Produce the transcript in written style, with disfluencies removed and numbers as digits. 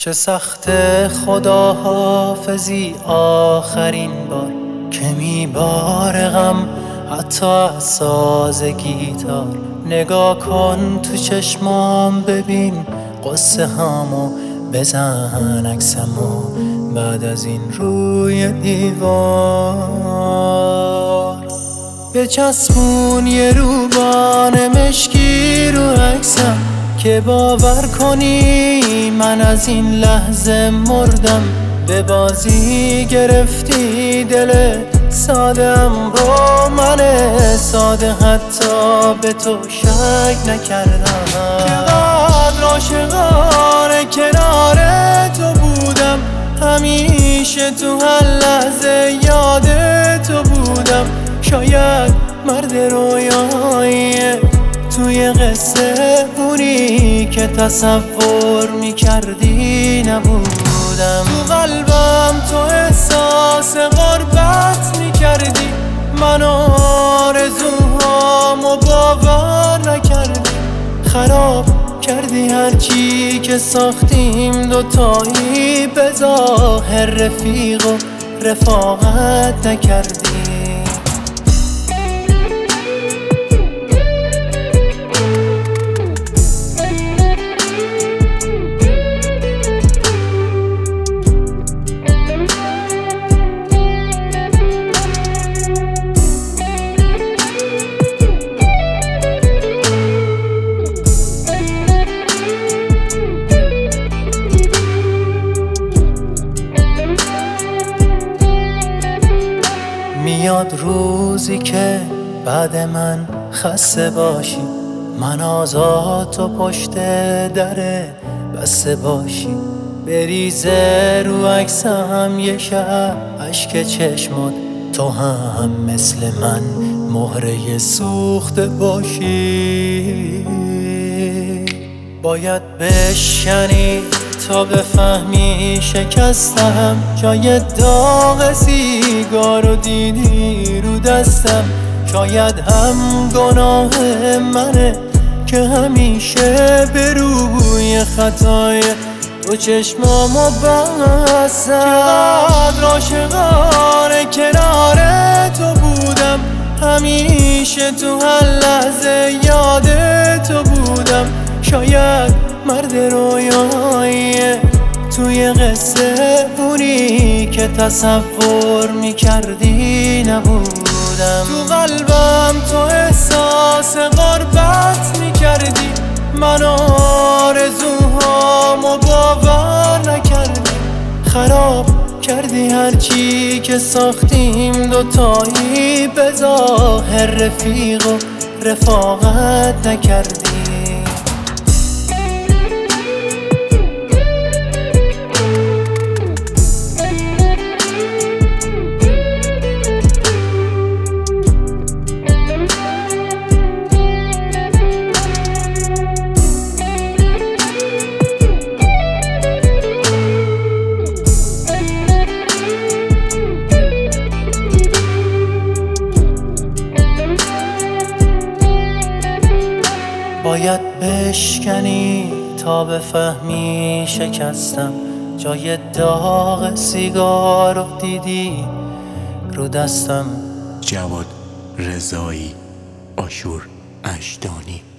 چه سخت خداحافظی آخرین بار که میباره غم حتی از ساز گیتار. نگاه کن تو چشمام ببین قصه همو بزن عکسمو بعد از این روی دیوار. بچسبون یه روبان مشکی رو عکسم که باور کنی من از این لحظه مردم. به بازی گرفتی دل ساده‌ام رو، من ساده حتی به تو شک نکردم. چقدر عاشقانه کنار تو بودم، همیشه تو هر لحظه یاد تو بودم. شاید مرد رویایی توی قصه اونی که تصور میکردی نبودم. تو قلبم تو احساس غربت میکردی، من آرزوهامو باور نکردی. خراب کردی هرچی که ساختیم دوتایی، به ظاهر رفیق و رفاقت نکردی. میاد روزی که بعد من خسته باشی، من آزاد تو پشت در بسته باشی. بریزه رو عکسم یه شب اشک چشمات، تو هم مثل من مهره سوخته باشی. باید بشکنی تا بفهمی شکستم، جای داغ سیگار رو دیدی رو دستم. شاید هم گناه منه که همیشه به روی خطای تو چشمامو بستم. چقدر عاشقانه کنار تو بودم، همیشه تو هر لحظه یاد تو بودم. شاید مرد رویایی توی قصه اونی که تصور میکردی نبودم. تو قلبم تو احساس غربت میکردی، من آرزوهامو باور نکردی. خراب کردی هرچی که ساختیم دوتایی، به ظاهر رفیق و رفاقت نکردی. باید بشکنی تا بفهمی شکستم، جای داغ سیگار رو دیدی رو دستم. جواد رضایی، آشور اشدانی.